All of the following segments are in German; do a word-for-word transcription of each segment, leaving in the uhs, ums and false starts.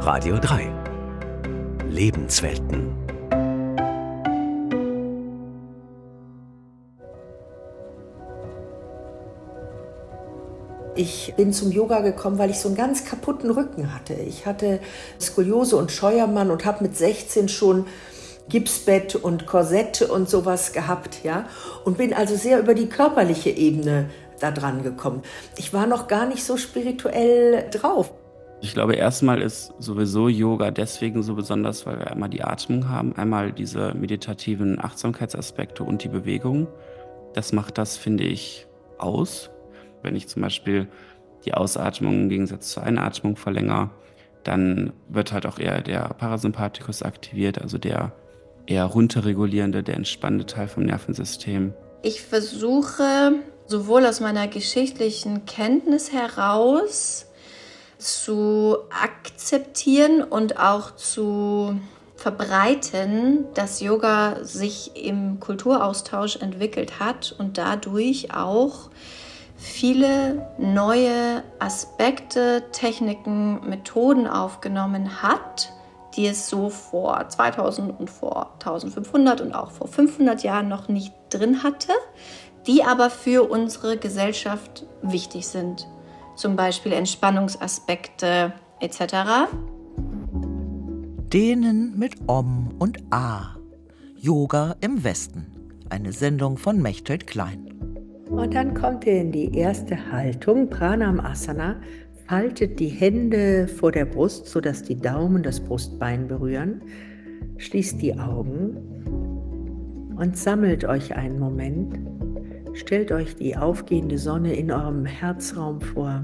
Radio drei. Lebenswelten. Ich bin zum Yoga gekommen, weil ich so einen ganz kaputten Rücken hatte. Ich hatte Skoliose und Scheuermann und habe mit sechzehn schon Gipsbett und Korsett und sowas gehabt, ja, und bin also sehr über die körperliche Ebene da dran gekommen. Ich war noch gar nicht so spirituell drauf. Ich glaube, erstmal ist sowieso Yoga deswegen so besonders, weil wir einmal die Atmung haben, einmal diese meditativen Achtsamkeitsaspekte und die Bewegung. Das macht das, finde ich, aus. Wenn ich zum Beispiel die Ausatmung im Gegensatz zur Einatmung verlängere, dann wird halt auch eher der Parasympathikus aktiviert, also der eher runterregulierende, der entspannende Teil vom Nervensystem. Ich versuche sowohl aus meiner geschichtlichen Kenntnis heraus zu akzeptieren und auch zu verbreiten, dass Yoga sich im Kulturaustausch entwickelt hat und dadurch auch viele neue Aspekte, Techniken, Methoden aufgenommen hat, die es so vor zweitausend und vor eintausendfünfhundert und auch vor fünfhundert Jahren noch nicht drin hatte, die aber für unsere Gesellschaft wichtig sind. Zum Beispiel Entspannungsaspekte et cetera. Dehnen mit Om und A. Yoga im Westen. Eine Sendung von Mechthild Klein. Und dann kommt ihr in die erste Haltung, Pranayama. Faltet die Hände vor der Brust, sodass die Daumen das Brustbein berühren. Schließt die Augen und sammelt euch einen Moment. Stellt euch die aufgehende Sonne in eurem Herzraum vor.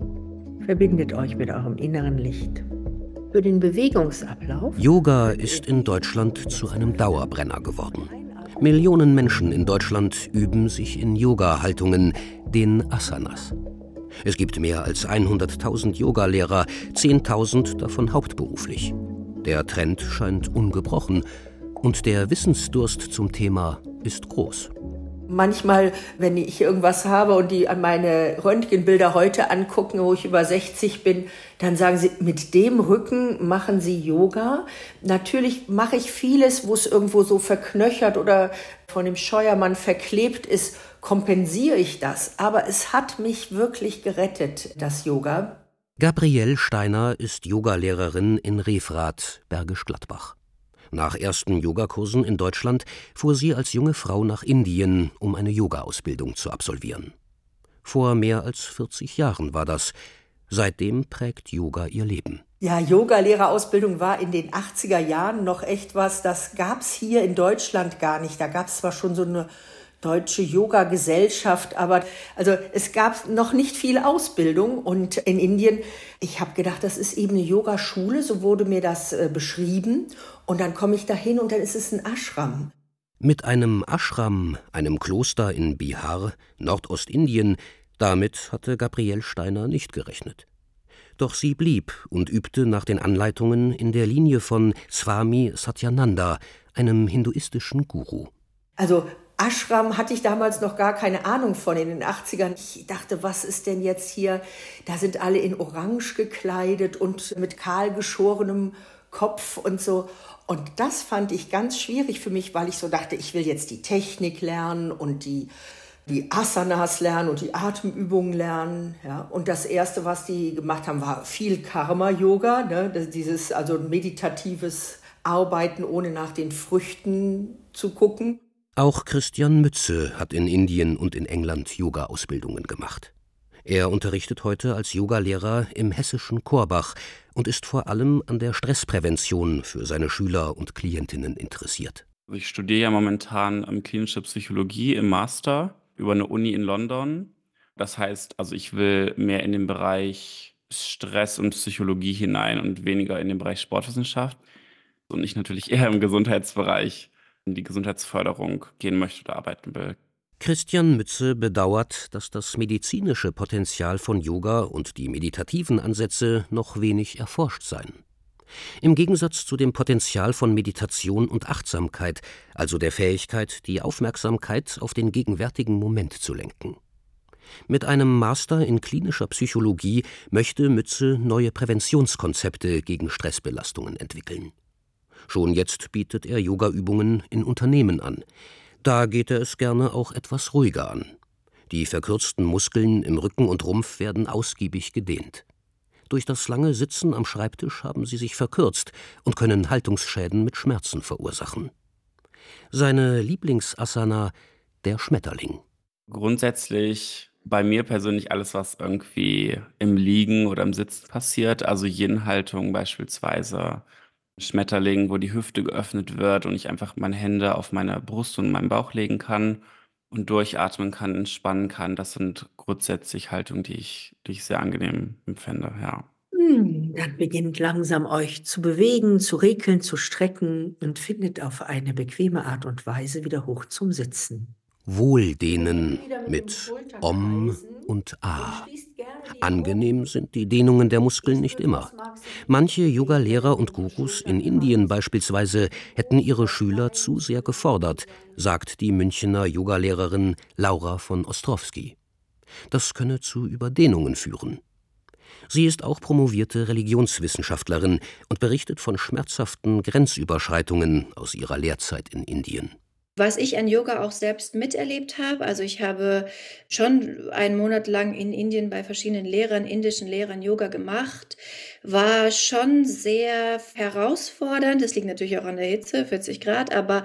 Verbindet euch mit eurem inneren Licht. Für den Bewegungsablauf... Yoga ist in Deutschland zu einem Dauerbrenner geworden. Millionen Menschen in Deutschland üben sich in Yoga-Haltungen, den Asanas. Es gibt mehr als hunderttausend Yogalehrer, zehntausend davon hauptberuflich. Der Trend scheint ungebrochen und der Wissensdurst zum Thema ist groß. Manchmal, wenn ich irgendwas habe und die an meine Röntgenbilder heute angucken, wo ich über sechzig bin, dann sagen sie, mit dem Rücken machen sie Yoga. Natürlich mache ich vieles, wo es irgendwo so verknöchert oder von dem Scheuermann verklebt ist, kompensiere ich das. Aber es hat mich wirklich gerettet, das Yoga. Gabrielle Steiner ist Yogalehrerin in Refrath, Bergisch Gladbach. Nach ersten Yogakursen in Deutschland fuhr sie als junge Frau nach Indien, um eine Yoga-Ausbildung zu absolvieren. Vor mehr als vierzig Jahren war das. Seitdem prägt Yoga ihr Leben. Ja, Yoga-Lehrerausbildung war in den achtziger Jahren noch echt was, das gab es hier in Deutschland gar nicht. Da gab es zwar schon so eine deutsche Yoga-Gesellschaft, aber also es gab noch nicht viel Ausbildung. Und in Indien, ich habe gedacht, das ist eben eine Yogaschule, so wurde mir das äh, beschrieben. Und dann komme ich da hin und dann ist es ein Ashram. Mit einem Ashram, einem Kloster in Bihar, Nordostindien, damit hatte Gabrielle Steiner nicht gerechnet. Doch sie blieb und übte nach den Anleitungen in der Linie von Swami Satyananda, einem hinduistischen Guru. Also Ashram hatte ich damals noch gar keine Ahnung von in den achtzigern. Ich dachte, was ist denn jetzt hier? Da sind alle in Orange gekleidet und mit kahl geschorenem Kopf und so. Und das fand ich ganz schwierig für mich, weil ich so dachte, ich will jetzt die Technik lernen und die, die Asanas lernen und die Atemübungen lernen. Ja. Und das Erste, was die gemacht haben, war viel Karma-Yoga, ne? Das, dieses also meditatives Arbeiten, ohne nach den Früchten zu gucken. Auch Christian Mütze hat in Indien und in England Yoga-Ausbildungen gemacht. Er unterrichtet heute als Yogalehrer im hessischen Korbach und ist vor allem an der Stressprävention für seine Schüler und Klientinnen interessiert. Ich studiere ja momentan klinische Psychologie im Master über eine Uni in London. Das heißt, also ich will mehr in den Bereich Stress und Psychologie hinein und weniger in den Bereich Sportwissenschaft. Und ich natürlich eher im Gesundheitsbereich in die Gesundheitsförderung gehen möchte oder arbeiten will. Christian Mütze bedauert, dass das medizinische Potenzial von Yoga und die meditativen Ansätze noch wenig erforscht seien. Im Gegensatz zu dem Potenzial von Meditation und Achtsamkeit, also der Fähigkeit, die Aufmerksamkeit auf den gegenwärtigen Moment zu lenken. Mit einem Master in klinischer Psychologie möchte Mütze neue Präventionskonzepte gegen Stressbelastungen entwickeln. Schon jetzt bietet er Yogaübungen in Unternehmen an. Da geht er es gerne auch etwas ruhiger an. Die verkürzten Muskeln im Rücken und Rumpf werden ausgiebig gedehnt. Durch das lange Sitzen am Schreibtisch haben sie sich verkürzt und können Haltungsschäden mit Schmerzen verursachen. Seine Lieblingsasana, der Schmetterling. Grundsätzlich bei mir persönlich alles, was irgendwie im Liegen oder im Sitzen passiert, also Yin-Haltung beispielsweise, Schmetterling, wo die Hüfte geöffnet wird und ich einfach meine Hände auf meine Brust und meinen Bauch legen kann und durchatmen kann, entspannen kann. Das sind grundsätzlich Haltungen, die ich, die ich sehr angenehm empfinde, ja. Hm, dann beginnt langsam euch zu bewegen, zu rekeln, zu strecken und findet auf eine bequeme Art und Weise wieder hoch zum Sitzen. Wohldehnen mit Om und A. Angenehm sind die Dehnungen der Muskeln nicht immer. Manche Yoga-Lehrer und Gurus in Indien beispielsweise hätten ihre Schüler zu sehr gefordert, sagt die Münchener Yogalehrerin Laura von Ostrowski. Das könne zu Überdehnungen führen. Sie ist auch promovierte Religionswissenschaftlerin und berichtet von schmerzhaften Grenzüberschreitungen aus ihrer Lehrzeit in Indien. Was ich an Yoga auch selbst miterlebt habe, also ich habe schon einen Monat lang in Indien bei verschiedenen Lehrern, indischen Lehrern Yoga gemacht, war schon sehr herausfordernd. Das liegt natürlich auch an der Hitze, vierzig Grad, aber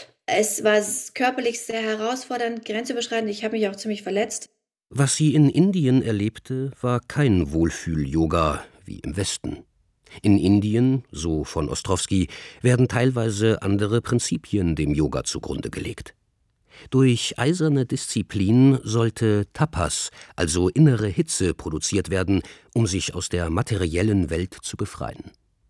es war körperlich sehr herausfordernd, grenzüberschreitend. Ich habe mich auch ziemlich verletzt. Was sie in Indien erlebte, war kein Wohlfühl-Yoga wie im Westen. In Indien, so von Ostrowski, werden teilweise andere Prinzipien dem Yoga zugrunde gelegt. Durch eiserne Disziplin sollte Tapas, also innere Hitze, produziert werden, um sich aus der materiellen Welt zu befreien.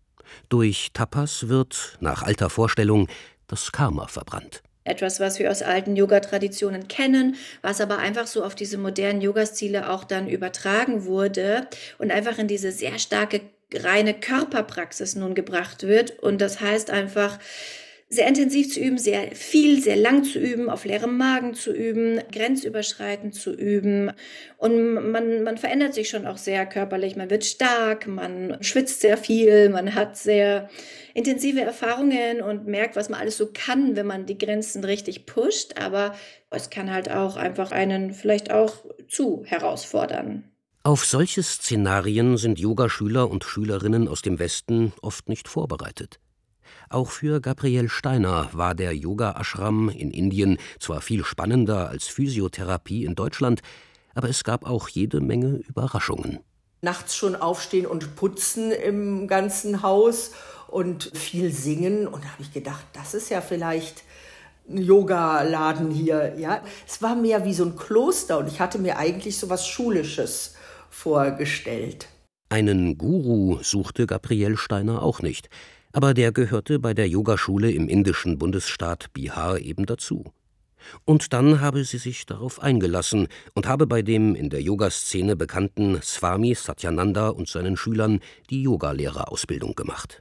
Durch Tapas wird, nach alter Vorstellung, das Karma verbrannt. Etwas, was wir aus alten Yoga-Traditionen kennen, was aber einfach so auf diese modernen Yoga-Stile auch dann übertragen wurde und einfach in diese sehr starke reine Körperpraxis nun gebracht wird. Und das heißt einfach, sehr intensiv zu üben, sehr viel, sehr lang zu üben, auf leerem Magen zu üben, grenzüberschreitend zu üben. Und man, man verändert sich schon auch sehr körperlich. Man wird stark, man schwitzt sehr viel, man hat sehr intensive Erfahrungen und merkt, was man alles so kann, wenn man die Grenzen richtig pusht. Aber es kann halt auch einfach einen vielleicht auch zu herausfordern. Auf solche Szenarien sind Yogaschüler und Schülerinnen aus dem Westen oft nicht vorbereitet. Auch für Gabrielle Steiner war der Yoga-Ashram in Indien zwar viel spannender als Physiotherapie in Deutschland, aber es gab auch jede Menge Überraschungen. Nachts schon aufstehen und putzen im ganzen Haus und viel singen. Und da habe ich gedacht, das ist ja vielleicht ein Yogaladen hier. Ja? Es war mehr wie so ein Kloster und ich hatte mir eigentlich so was Schulisches vorgestellt. Einen Guru suchte Gabrielle Steiner auch nicht, aber der gehörte bei der Yogaschule im indischen Bundesstaat Bihar eben dazu. Und dann habe sie sich darauf eingelassen und habe bei dem in der Yoga-Szene bekannten Swami Satyananda und seinen Schülern die Yogalehrerausbildung gemacht.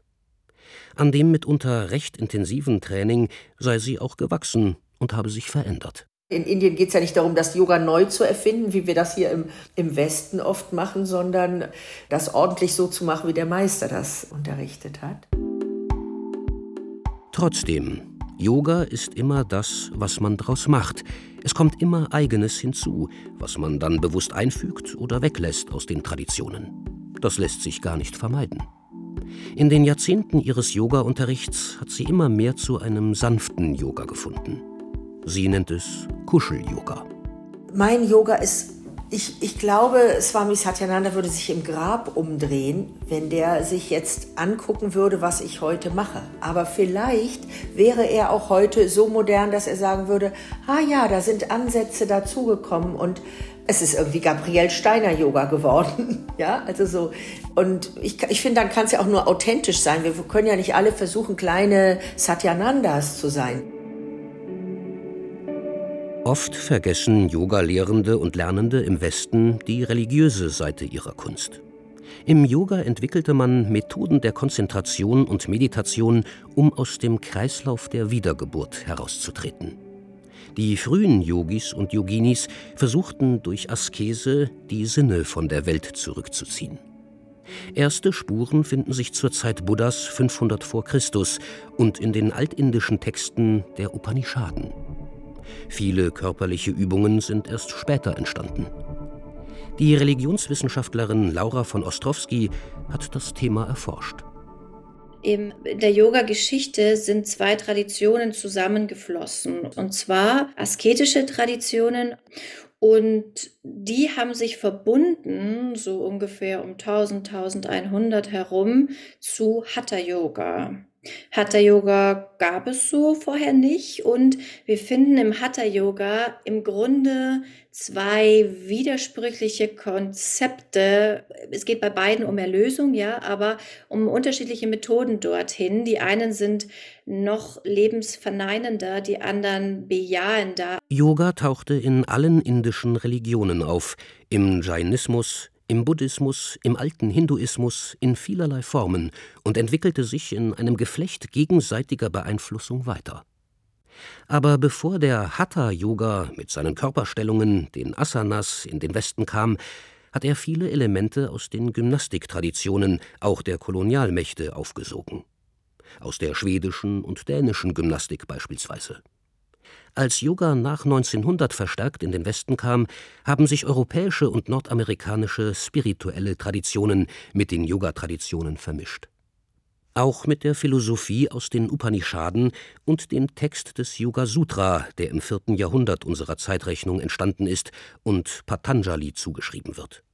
An dem mitunter recht intensiven Training sei sie auch gewachsen und habe sich verändert. In Indien geht es ja nicht darum, das Yoga neu zu erfinden, wie wir das hier im, im Westen oft machen, sondern das ordentlich so zu machen, wie der Meister das unterrichtet hat. Trotzdem, Yoga ist immer das, was man draus macht. Es kommt immer Eigenes hinzu, was man dann bewusst einfügt oder weglässt aus den Traditionen. Das lässt sich gar nicht vermeiden. In den Jahrzehnten ihres Yoga-Unterrichts hat sie immer mehr zu einem sanften Yoga gefunden. Sie nennt es Kuschel-Yoga. Mein Yoga ist, ich, ich glaube, Swami Satyananda würde sich im Grab umdrehen, wenn der sich jetzt angucken würde, was ich heute mache. Aber vielleicht wäre er auch heute so modern, dass er sagen würde, ah ja, da sind Ansätze dazugekommen und es ist irgendwie Gabrielle Steiner Yoga geworden. Ja, also so. Und ich, ich finde, dann kann es ja auch nur authentisch sein. Wir können ja nicht alle versuchen, kleine Satyanandas zu sein. Oft vergessen Yoga-Lehrende und Lernende im Westen die religiöse Seite ihrer Kunst. Im Yoga entwickelte man Methoden der Konzentration und Meditation, um aus dem Kreislauf der Wiedergeburt herauszutreten. Die frühen Yogis und Yoginis versuchten durch Askese, die Sinne von der Welt zurückzuziehen. Erste Spuren finden sich zur Zeit Buddhas fünfhundert vor Christus und in den altindischen Texten der Upanishaden. Viele körperliche Übungen sind erst später entstanden. Die Religionswissenschaftlerin Laura von Ostrowski hat das Thema erforscht. In der Yoga-Geschichte sind zwei Traditionen zusammengeflossen, und zwar asketische Traditionen, und die haben sich verbunden, so ungefähr um tausend, eintausendeinhundert herum, zu Hatha-Yoga. Hatha-Yoga gab es so vorher nicht, und wir finden im Hatha-Yoga im Grunde zwei widersprüchliche Konzepte. Es geht bei beiden um Erlösung, ja, aber um unterschiedliche Methoden dorthin. Die einen sind noch lebensverneinender, die anderen bejahender. Yoga tauchte in allen indischen Religionen auf, im Jainismus, im Buddhismus, im alten Hinduismus, in vielerlei Formen und entwickelte sich in einem Geflecht gegenseitiger Beeinflussung weiter. Aber bevor der Hatha-Yoga mit seinen Körperstellungen, den Asanas, in den Westen kam, hat er viele Elemente aus den Gymnastiktraditionen, auch der Kolonialmächte, aufgesogen. Aus der schwedischen und dänischen Gymnastik beispielsweise. Als Yoga nach neunzehnhundert verstärkt in den Westen kam, haben sich europäische und nordamerikanische spirituelle Traditionen mit den Yoga-Traditionen vermischt. Auch mit der Philosophie aus den Upanishaden und dem Text des Yoga Sutra, der im vierten Jahrhundert unserer Zeitrechnung entstanden ist und Patanjali zugeschrieben wird.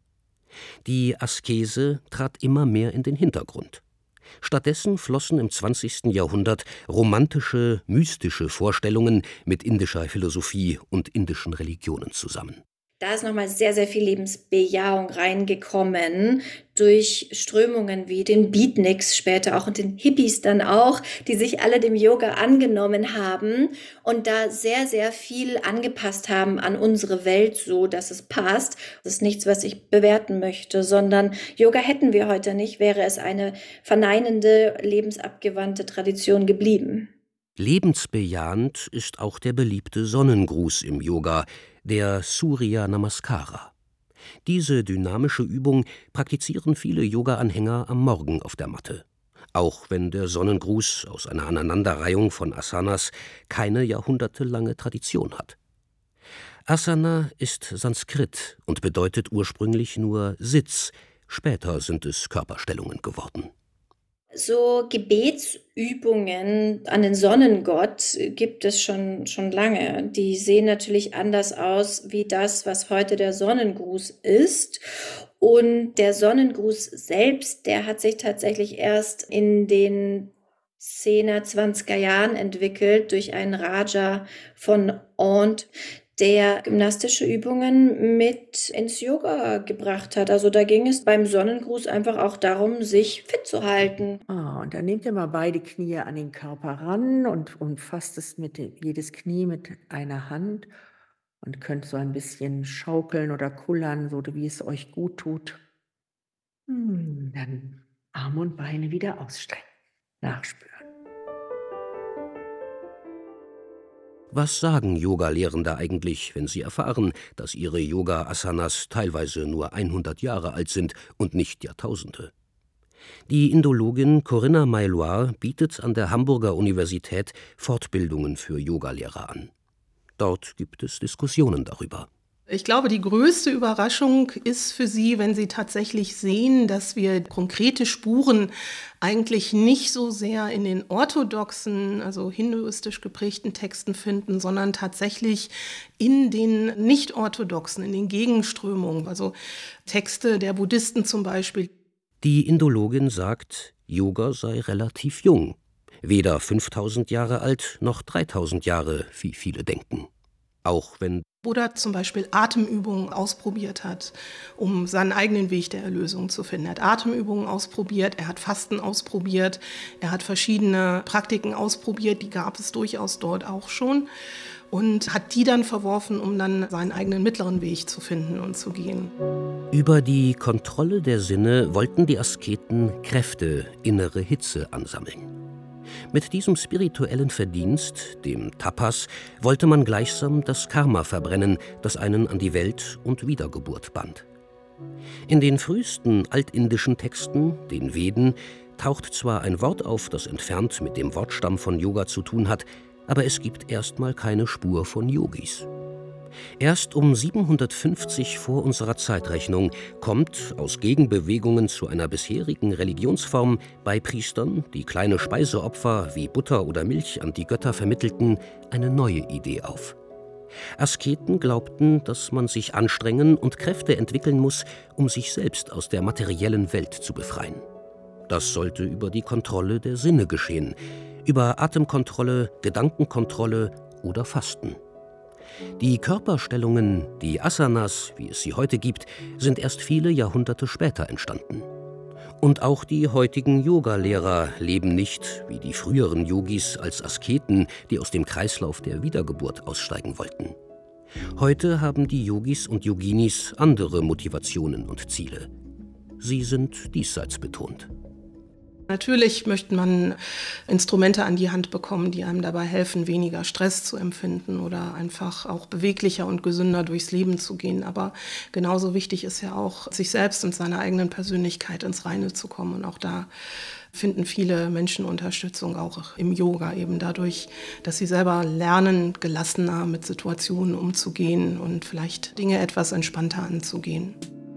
Die Askese trat immer mehr in den Hintergrund. Stattdessen flossen im zwanzigsten Jahrhundert romantische, mystische Vorstellungen mit indischer Philosophie und indischen Religionen zusammen. Da ist nochmal sehr, sehr viel Lebensbejahung reingekommen durch Strömungen wie den Beatniks später auch und den Hippies dann auch, die sich alle dem Yoga angenommen haben und da sehr, sehr viel angepasst haben an unsere Welt, so dass es passt. Das ist nichts, was ich bewerten möchte, sondern Yoga hätten wir heute nicht, wäre es eine verneinende, lebensabgewandte Tradition geblieben. Lebensbejahend ist auch der beliebte Sonnengruß im Yoga, der Surya Namaskara. Diese dynamische Übung praktizieren viele Yoga-Anhänger am Morgen auf der Matte. Auch wenn der Sonnengruß aus einer Aneinanderreihung von Asanas keine jahrhundertelange Tradition hat. Asana ist Sanskrit und bedeutet ursprünglich nur Sitz, später sind es Körperstellungen geworden. So Gebetsübungen an den Sonnengott gibt es schon, schon lange. Die sehen natürlich anders aus wie das, was heute der Sonnengruß ist. Und der Sonnengruß selbst, der hat sich tatsächlich erst in den zehner, zwanziger Jahren entwickelt durch einen Raja von Oud, der gymnastische Übungen mit ins Yoga gebracht hat. Also da ging es beim Sonnengruß einfach auch darum, sich fit zu halten. Ah, und dann nehmt ihr mal beide Knie an den Körper ran und umfasst es mit dem, jedes Knie mit einer Hand und könnt so ein bisschen schaukeln oder kullern, so wie es euch gut tut. Hm, dann Arme und Beine wieder ausstrecken, nachspüren. Was sagen Yoga-Lehrende eigentlich, wenn sie erfahren, dass ihre Yoga-Asanas teilweise nur hundert Jahre alt sind und nicht Jahrtausende? Die Indologin Corinna Mailoire bietet an der Hamburger Universität Fortbildungen für Yogalehrer an. Dort gibt es Diskussionen darüber. Ich glaube, die größte Überraschung ist für Sie, wenn Sie tatsächlich sehen, dass wir konkrete Spuren eigentlich nicht so sehr in den orthodoxen, also hinduistisch geprägten Texten finden, sondern tatsächlich in den nicht-orthodoxen, in den Gegenströmungen, also Texte der Buddhisten zum Beispiel. Die Indologin sagt, Yoga sei relativ jung, weder fünftausend Jahre alt noch dreitausend Jahre, wie viele denken. Auch wenn Buddha zum Beispiel Atemübungen ausprobiert hat, um seinen eigenen Weg der Erlösung zu finden. Er hat Atemübungen ausprobiert, er hat Fasten ausprobiert, er hat verschiedene Praktiken ausprobiert, die gab es durchaus dort auch schon, und hat die dann verworfen, um dann seinen eigenen mittleren Weg zu finden und zu gehen. Über die Kontrolle der Sinne wollten die Asketen Kräfte, innere Hitze ansammeln. Mit diesem spirituellen Verdienst, dem Tapas, wollte man gleichsam das Karma verbrennen, das einen an die Welt und Wiedergeburt band. In den frühesten altindischen Texten, den Veden, taucht zwar ein Wort auf, das entfernt mit dem Wortstamm von Yoga zu tun hat, aber es gibt erstmal keine Spur von Yogis. Erst um siebenhundertfünfzig vor unserer Zeitrechnung kommt aus Gegenbewegungen zu einer bisherigen Religionsform bei Priestern, die kleine Speiseopfer wie Butter oder Milch an die Götter vermittelten, eine neue Idee auf. Asketen glaubten, dass man sich anstrengen und Kräfte entwickeln muss, um sich selbst aus der materiellen Welt zu befreien. Das sollte über die Kontrolle der Sinne geschehen, über Atemkontrolle, Gedankenkontrolle oder Fasten. Die Körperstellungen, die Asanas, wie es sie heute gibt, sind erst viele Jahrhunderte später entstanden. Und auch die heutigen Yoga-Lehrer leben nicht, wie die früheren Yogis, als Asketen, die aus dem Kreislauf der Wiedergeburt aussteigen wollten. Heute haben die Yogis und Yoginis andere Motivationen und Ziele. Sie sind diesseits betont. Natürlich möchte man Instrumente an die Hand bekommen, die einem dabei helfen, weniger Stress zu empfinden oder einfach auch beweglicher und gesünder durchs Leben zu gehen. Aber genauso wichtig ist ja auch, sich selbst und seiner eigenen Persönlichkeit ins Reine zu kommen. Und auch da finden viele Menschen Unterstützung, auch im Yoga, eben dadurch, dass sie selber lernen, gelassener mit Situationen umzugehen und vielleicht Dinge etwas entspannter anzugehen.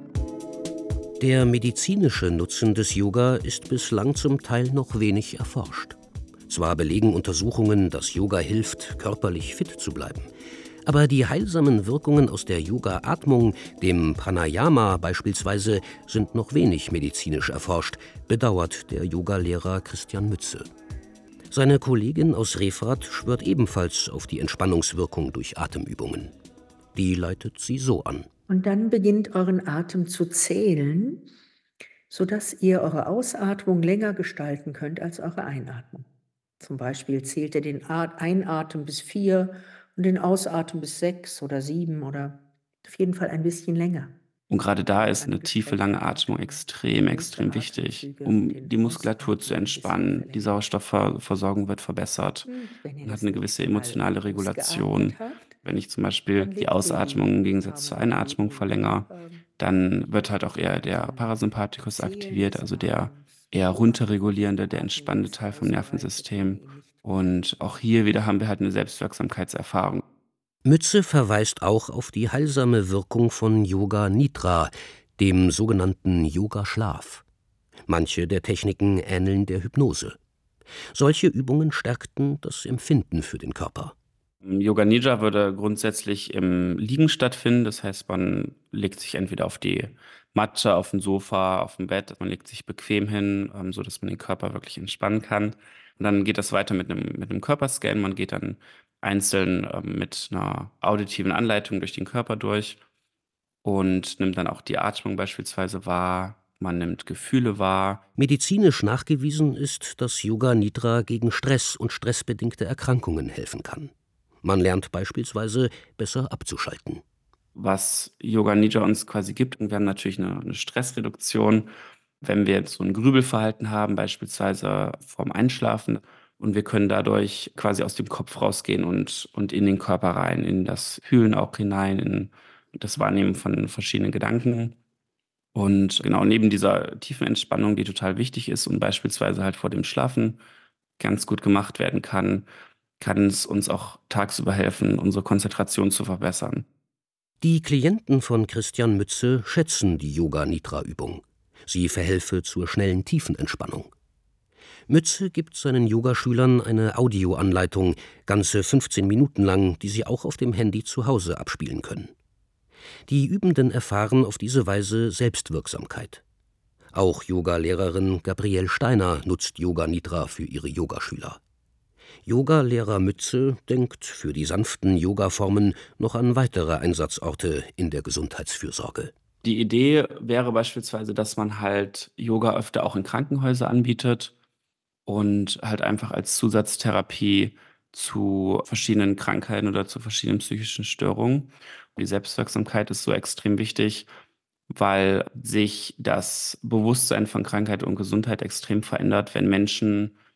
Der medizinische Nutzen des Yoga ist bislang zum Teil noch wenig erforscht. Zwar belegen Untersuchungen, dass Yoga hilft, körperlich fit zu bleiben, aber die heilsamen Wirkungen aus der Yoga-Atmung, dem Pranayama beispielsweise, sind noch wenig medizinisch erforscht, bedauert der Yogalehrer Christian Mütze. Seine Kollegin aus Refrath schwört ebenfalls auf die Entspannungswirkung durch Atemübungen. Die leitet sie so an. Und dann beginnt euren Atem zu zählen, sodass ihr eure Ausatmung länger gestalten könnt als eure Einatmung. Zum Beispiel zählt ihr den Einatmen bis vier und den Ausatmen bis sechs oder sieben oder auf jeden Fall ein bisschen länger. Und gerade da ist eine tiefe, lange Atmung extrem, extrem wichtig, um die Muskulatur zu entspannen. Die Sauerstoffversorgung wird verbessert. Man hat eine gewisse emotionale Regulation. Wenn ich zum Beispiel die Ausatmung im Gegensatz zur Einatmung verlängere, dann wird halt auch eher der Parasympathikus aktiviert, also der eher runterregulierende, der entspannende Teil vom Nervensystem. Und auch hier wieder haben wir halt eine Selbstwirksamkeitserfahrung. Mütze verweist auch auf die heilsame Wirkung von Yoga Nidra, dem sogenannten Yoga-Schlaf. Manche der Techniken ähneln der Hypnose. Solche Übungen stärkten das Empfinden für den Körper. Yoga Nidra würde grundsätzlich im Liegen stattfinden. Das heißt, man legt sich entweder auf die Matte, auf dem Sofa, auf dem Bett. Man legt sich bequem hin, so dass man den Körper wirklich entspannen kann. Und dann geht das weiter mit einem, mit einem Körperscan. Man geht dann einzeln ähm, mit einer auditiven Anleitung durch den Körper durch und nimmt dann auch die Atmung beispielsweise wahr. Man nimmt Gefühle wahr. Medizinisch nachgewiesen ist, dass Yoga Nidra gegen Stress und stressbedingte Erkrankungen helfen kann. Man lernt beispielsweise besser abzuschalten. Was Yoga Nidra uns quasi gibt, wir haben natürlich eine, eine Stressreduktion. Wenn wir jetzt so ein Grübelverhalten haben, beispielsweise vorm Einschlafen, und wir können dadurch quasi aus dem Kopf rausgehen und, und in den Körper rein, in das Fühlen auch hinein, in das Wahrnehmen von verschiedenen Gedanken. Und genau neben dieser tiefen Entspannung, die total wichtig ist und beispielsweise halt vor dem Schlafen ganz gut gemacht werden kann, kann es uns auch tagsüber helfen, unsere Konzentration zu verbessern. Die Klienten von Christian Mütze schätzen die Yoga-Nidra-Übung. Sie verhelfe zur schnellen Tiefenentspannung. Mütze gibt seinen Yogaschülern eine Audioanleitung, ganze fünfzehn Minuten lang, die sie auch auf dem Handy zu Hause abspielen können. Die Übenden erfahren auf diese Weise Selbstwirksamkeit. Auch Yogalehrerin Gabrielle Steiner nutzt Yoga Nidra für ihre Yogaschüler. Yogalehrer Mütze denkt für die sanften Yogaformen noch an weitere Einsatzorte in der Gesundheitsfürsorge. Die Idee wäre beispielsweise, dass man halt Yoga öfter auch in Krankenhäuser anbietet und halt einfach als Zusatztherapie zu verschiedenen Krankheiten oder zu verschiedenen psychischen Störungen. Die Selbstwirksamkeit ist so extrem wichtig, weil sich das Bewusstsein von Krankheit und Gesundheit extrem verändert, wenn Menschen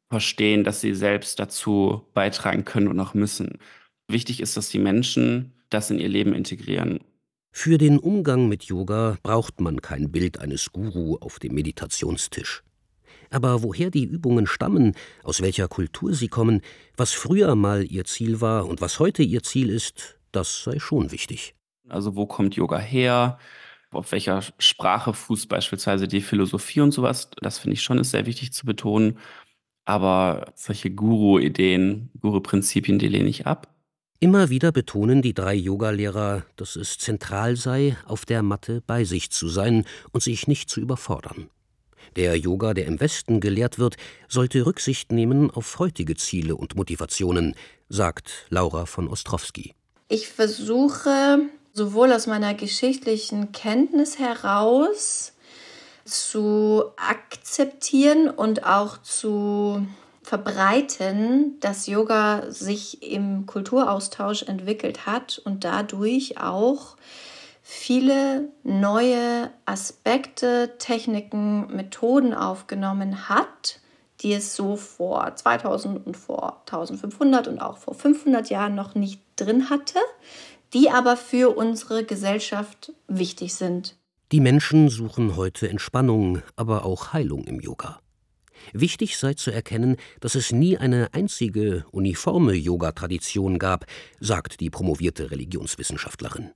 verstehen, dass sie selbst dazu beitragen können und auch müssen. Wichtig ist, dass die Menschen das in ihr Leben integrieren. Für den Umgang mit Yoga braucht man kein Bild eines Guru auf dem Meditationstisch. Aber woher die Übungen stammen, aus welcher Kultur sie kommen, was früher mal ihr Ziel war und was heute ihr Ziel ist, das sei schon wichtig. Also wo kommt Yoga her? Auf welcher Sprache fußt beispielsweise die Philosophie und sowas? Das finde ich schon ist sehr wichtig zu betonen. Aber solche Guru-Ideen, Guru-Prinzipien, die lehne ich ab. Immer wieder betonen die drei Yogalehrer, dass es zentral sei, auf der Matte bei sich zu sein und sich nicht zu überfordern. Der Yoga, der im Westen gelehrt wird, sollte Rücksicht nehmen auf heutige Ziele und Motivationen, sagt Laura von Ostrowski. Ich versuche, sowohl aus meiner geschichtlichen Kenntnis heraus zu akzeptieren und auch zu verbreiten, dass Yoga sich im Kulturaustausch entwickelt hat und dadurch auch viele neue Aspekte, Techniken, Methoden aufgenommen hat, die es so vor zweitausend und vor eintausendfünfhundert und auch vor fünfhundert Jahren noch nicht drin hatte, die aber für unsere Gesellschaft wichtig sind. Die Menschen suchen heute Entspannung, aber auch Heilung im Yoga. Wichtig sei zu erkennen, dass es nie eine einzige uniforme Yoga-Tradition gab, sagt die promovierte Religionswissenschaftlerin.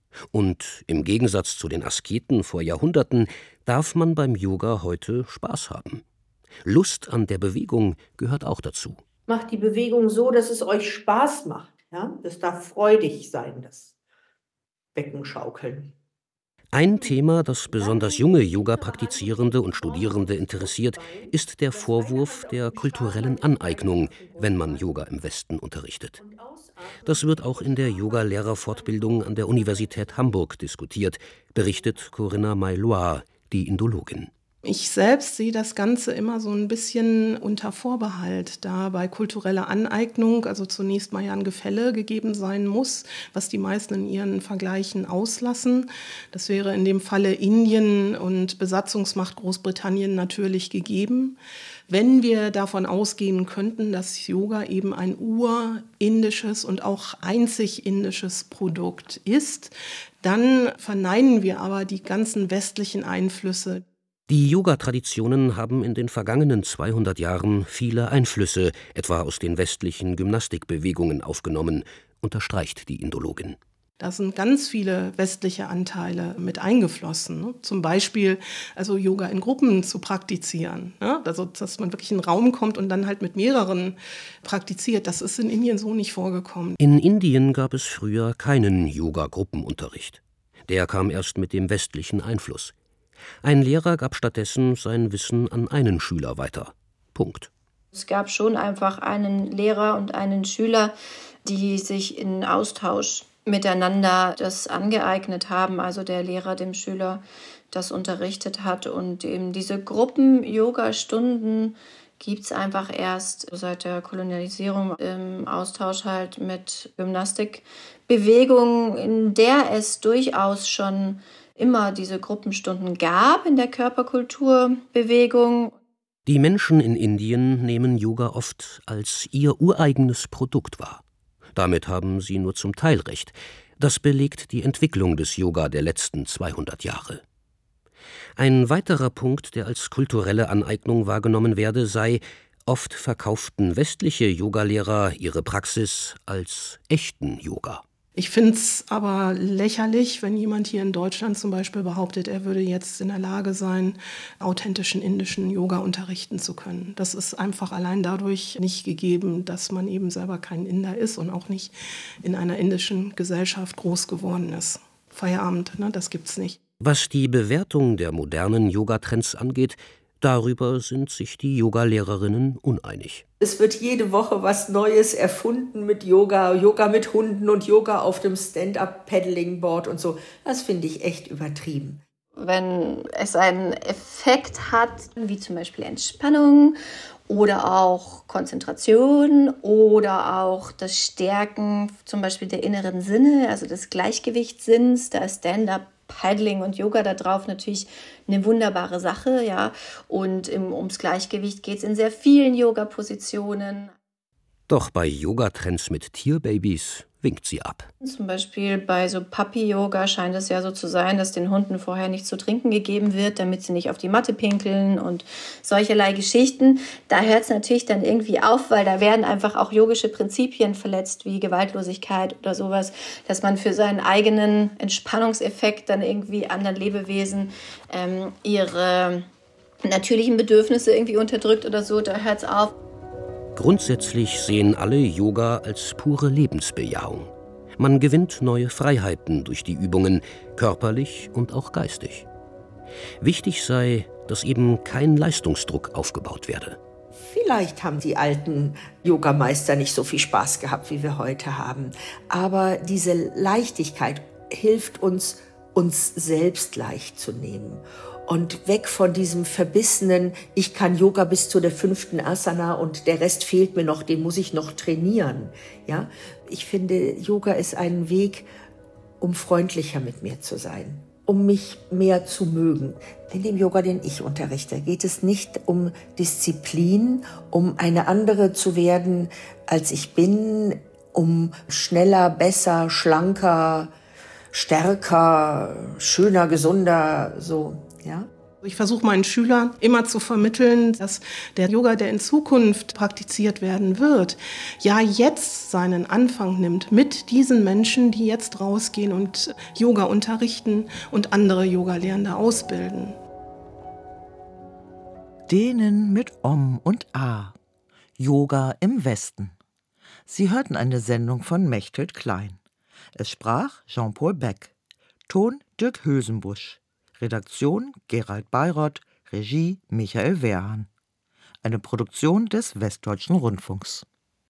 Und im Gegensatz zu den Asketen vor Jahrhunderten darf man beim Yoga heute Spaß haben. Lust an der Bewegung gehört auch dazu. Macht die Bewegung so, dass es euch Spaß macht. Ja? Das darf freudig sein, das Beckenschaukeln. Ein Thema, das besonders junge Yoga-Praktizierende und Studierende interessiert, ist der Vorwurf der kulturellen Aneignung, wenn man Yoga im Westen unterrichtet. Das wird auch in der Yoga-Lehrerfortbildung an der Universität Hamburg diskutiert, berichtet Corinna May-Loire, die Indologin. Ich selbst sehe das Ganze immer so ein bisschen unter Vorbehalt, da bei kultureller Aneignung also zunächst mal ja ein Gefälle gegeben sein muss, was die meisten in ihren Vergleichen auslassen. Das wäre in dem Falle Indien und Besatzungsmacht Großbritannien natürlich gegeben. Wenn wir davon ausgehen könnten, dass Yoga eben ein urindisches und auch einzig indisches Produkt ist, dann verneinen wir aber die ganzen westlichen Einflüsse. Die Yoga-Traditionen haben in den vergangenen zweihundert Jahren viele Einflüsse, etwa aus den westlichen Gymnastikbewegungen, aufgenommen, unterstreicht die Indologin. Da sind ganz viele westliche Anteile mit eingeflossen. Ne? Zum Beispiel also Yoga in Gruppen zu praktizieren. Ne? Also, dass man wirklich in einen Raum kommt und dann halt mit mehreren praktiziert. Das ist in Indien so nicht vorgekommen. In Indien gab es früher keinen Yoga-Gruppenunterricht. Der kam erst mit dem westlichen Einfluss. Ein Lehrer gab stattdessen sein Wissen an einen Schüler weiter. Punkt. Es gab schon einfach einen Lehrer und einen Schüler, die sich in Austausch miteinander das angeeignet haben, also der Lehrer dem Schüler das unterrichtet hat. Und eben diese Gruppen-Yoga-Stunden gibt es einfach erst seit der Kolonialisierung im Austausch halt mit Gymnastikbewegungen, in der es durchaus schon immer diese Gruppenstunden gab in der Körperkulturbewegung. Die Menschen in Indien nehmen Yoga oft als ihr ureigenes Produkt wahr. Damit haben sie nur zum Teil recht. Das belegt die Entwicklung des Yoga der letzten zweihundert Jahre. Ein weiterer Punkt, der als kulturelle Aneignung wahrgenommen werde, sei, oft verkauften westliche Yogalehrer ihre Praxis als echten Yoga. Ich finde es aber lächerlich, wenn jemand hier in Deutschland zum Beispiel behauptet, er würde jetzt in der Lage sein, authentischen indischen Yoga unterrichten zu können. Das ist einfach allein dadurch nicht gegeben, dass man eben selber kein Inder ist und auch nicht in einer indischen Gesellschaft groß geworden ist. Feierabend, ne, das gibt's nicht. Was die Bewertung der modernen Yoga-Trends angeht, darüber sind sich die Yogalehrerinnen uneinig. Es wird jede Woche was Neues erfunden mit Yoga, Yoga mit Hunden und Yoga auf dem Stand-up-Paddling-Board und so. Das finde ich echt übertrieben. Wenn es einen Effekt hat, wie zum Beispiel Entspannung oder auch Konzentration oder auch das Stärken zum Beispiel der inneren Sinne, also des Gleichgewichtssinns, da ist Stand-up Paddling und Yoga da drauf natürlich eine wunderbare Sache, ja. Und im, ums Gleichgewicht geht es in sehr vielen Yoga-Positionen. Doch bei Yogatrends mit Tierbabys winkt sie ab. Zum Beispiel bei so Puppy-Yoga scheint es ja so zu sein, dass den Hunden vorher nichts zu trinken gegeben wird, damit sie nicht auf die Matte pinkeln und solcherlei Geschichten. Da hört es natürlich dann irgendwie auf, weil da werden einfach auch yogische Prinzipien verletzt, wie Gewaltlosigkeit oder sowas, dass man für seinen eigenen Entspannungseffekt dann irgendwie anderen Lebewesen ähm, ihre natürlichen Bedürfnisse irgendwie unterdrückt oder so. Da hört es auf. Grundsätzlich sehen alle Yoga als pure Lebensbejahung. Man gewinnt neue Freiheiten durch die Übungen, körperlich und auch geistig. Wichtig sei, dass eben kein Leistungsdruck aufgebaut werde. Vielleicht haben die alten Yogameister nicht so viel Spaß gehabt, wie wir heute haben. Aber diese Leichtigkeit hilft uns, uns selbst leicht zu nehmen. Und weg von diesem verbissenen, ich kann Yoga bis zu der fünften Asana und der Rest fehlt mir noch, den muss ich noch trainieren. Ja? Ich finde, Yoga ist ein Weg, um freundlicher mit mir zu sein, um mich mehr zu mögen. In dem Yoga, den ich unterrichte, geht es nicht um Disziplin, um eine andere zu werden, als ich bin, um schneller, besser, schlanker, stärker, schöner, gesunder, so. Ja? Ich versuche meinen Schülern immer zu vermitteln, dass der Yoga, der in Zukunft praktiziert werden wird, ja jetzt seinen Anfang nimmt mit diesen Menschen, die jetzt rausgehen und Yoga unterrichten und andere Yogalehrende ausbilden. Denen mit Om und A. Yoga im Westen. Sie hörten eine Sendung von Mechthild Klein. Es sprach Jean-Paul Beck. Ton Dirk Hülsenbusch. Redaktion Gerald Bayroth, Regie Michael Wehrhahn. Eine Produktion des Westdeutschen Rundfunks.